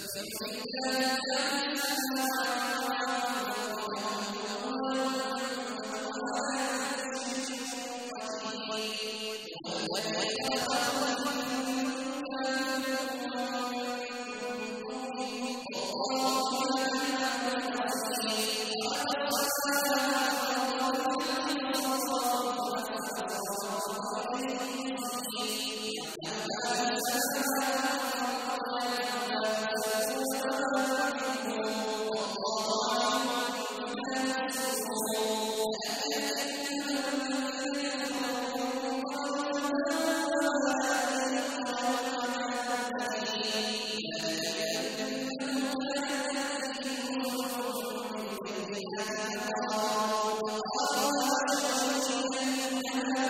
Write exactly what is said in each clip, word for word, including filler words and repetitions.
يُسَبِّحُ لِلَّهِ مَا فِي السَّمَاوَاتِ وَالْأَرْضِ وَهُوَ الْعَزِيزُ الْحَكِيمُ هُوَ الَّذِي خَلَقَكُم مِّن دَابَّةٍ وَمِنْهُم مُّؤْمِنٌ وَصَدِيقٌ خَلَقَ السَّمَاوَاتِ وَالْأَرْضَ بِالْحَقِّ وَصَوَّرَكُمْ فَتَصَوُّرَ الْعَزِيزِ الْحَكِيمِ يَعْلَمُ مَا فِي السَّمَاوَاتِ وَيَعْلَمُ مَا تُبْدُونَ وَمَا تَكْتُمُونَ وَاللَّهُ عَلِيمٌ بِذَاتِ الصُّدُورِ يَا أَيُّهَا الَّذِينَ كَفَرُوا رَبُّنَا هَٰذِهِ الْقَرْيَةُ أَفَلَا تَأْمِنُونَ ذَٰلِكَ جَنَّةٌ يُؤْمِنُ بِالْبَيِّنَاتِ قَالَ وَبَشَّرُوهُ بِيَحْيَىٰ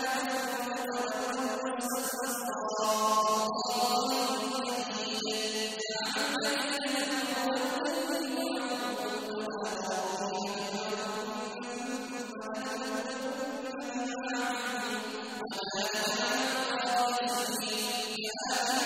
وَلَا